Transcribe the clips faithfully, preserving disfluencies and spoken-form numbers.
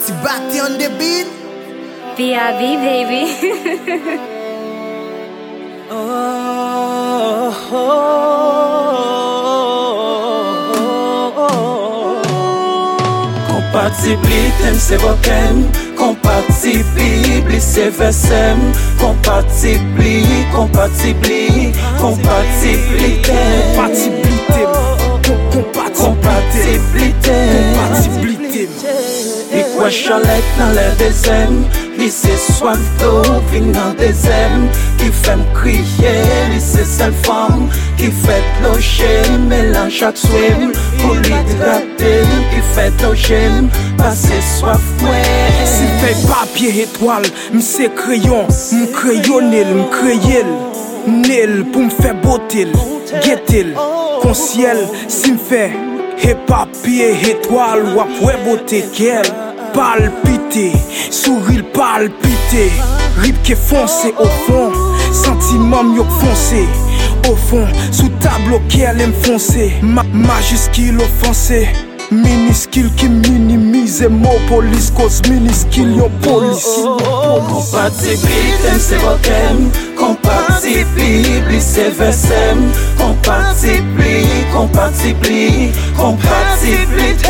T-Batty on the beat. V I V, baby. oh, oh, oh, oh. Compatibilité c'est vokem, compatibilité c'est versem, compatibli, compatibli, compatibilité, compatibilité, compatibilité, compatibilité. Li kwa chalet nan le dezem, li se soif d'eau vin nan dezem, ki fem kriye, li se sel fam, ki fet lojem, mélange ak swem, pou l'hydrater, ki fet lojem, pase soif mwen. Si fey papier étoile, m'se crayon, m'crayonnel, m'krayel, nel pou m'fè botel, getel, konsiel, si m'fè et papier étoile, wap wè bote kel, palpité, sourire palpité, rip qui foncé au fond, sentiment mieux foncé, au fond, sous tableau qu'elle aime foncer, ma majuscule offensé. Minuscule qui minimise mot police cause minuscule yon police. Compatibilité c'est vokem, compatibilité c'est versem, compatibli, compatibli, compatibilité,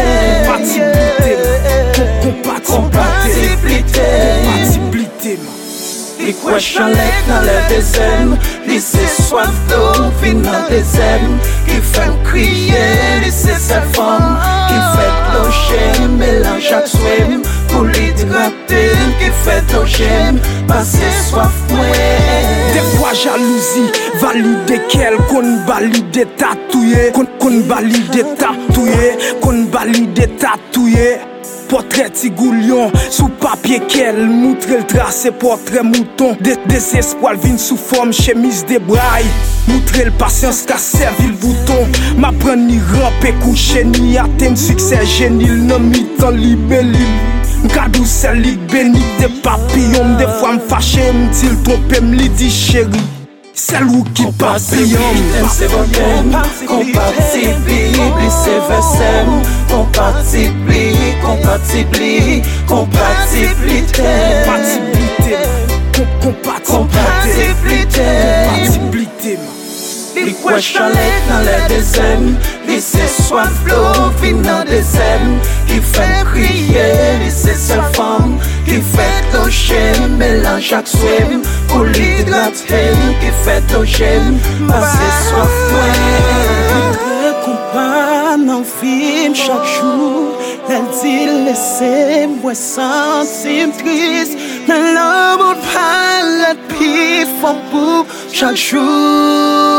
compatibilité, compatibilité. Li kwa chalet nan le dezem, li se soif d'eau vin nan dezem, ki fem kriye, li se sel fam, ki fet lojem, mélange ak swem, pou l'hydrater, ki fet lojem, pase soif mwen. Des fois jalousie, valide qu'elle, qu'on valide tatouye, qu'on qu'on valide tatouye, qu'on valide tatouye. Portrait tigoulion, sous papier qu'elle, moutre le tracé, portrait mouton. Des désespoir vin sous forme chemise de braille. Moutre le patience qu'a servi le bouton. M'apprend ni ramper, coucher, ni atteindre succès génile, non mi-temps libellule. M'kadou c'est lig béni des papillons. Des fois m'fâche, m'til trompe, m'li dit chéri. C'est l'ou qui papillon. C'est vokem, compatibilité c'est versem, compatibli, compatibli, compatibilité, compatibilité, compatibilité, compatibilité. Li kwa chalet nan le dezem, li se soif d'eau vin nan dezem, ki fem kriye, li se sel fam, ki fet lojem, mélange ak swem, pou l'hydrater, ki fet lojem, pase soif mwen. Kompa nan film chak jou, lèl di lese mwen sentim tris, nan l'amour palet pi fon pou chak jou.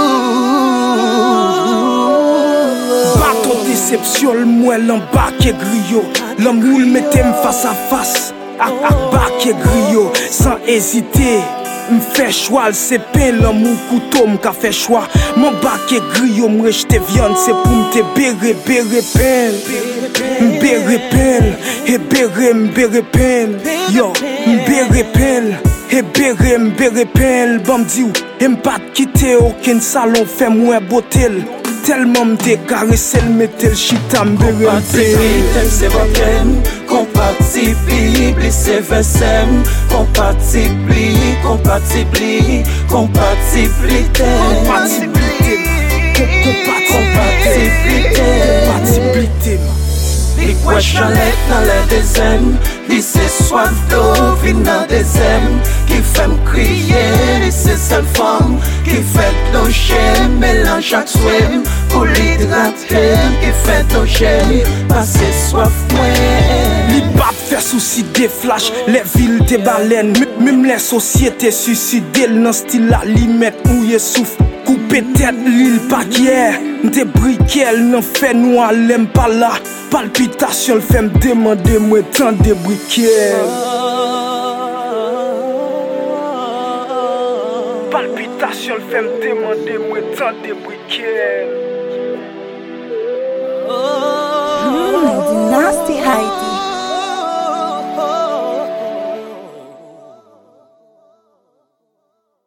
Bateau déception, moi l'embarqué griot, l'amour mettait face à face, ak ak baquet griot, sans hésiter. M'fait choix, c'est peine l'amour couteau m'ka fait choix. Mon baquet griot m'rejete viande, c'est pour m'te béré béré peine. M'béré peine, et béré m'béré peine. Yo, m'béré peine, et béré m'béré peine. Bon m'di ou, et m'pas quitter aucun salon, fait moins beautel. Tellement m'te caressé, m'metel chita m'béré peine. C'est vokem, compatibilité c'est versem, compatibli, compatibli, compatibilité, compatibilité, compatibilité, compatibilité. Li kwa chalet nan le dezem, li se soif d'eau vin nan dezem, ki fem kriye, li se sel fam, ki fet lojem, mélange ak swem, pou l'hydrater, ki fet lojem, pase soif mwen. Li pas faire souci des flashs, les villes des baleines, même les sociétés suicidées, dans style la limite mouillé souffle. Couper tête, l'île pas hier, des briquets, n'en fait noir, l'aime pas là. Palpitation, le fait me demander, moi, tant de briquets. Palpitation, le fait me demander, moi, tant de briquets. Mm, nasty Heidi.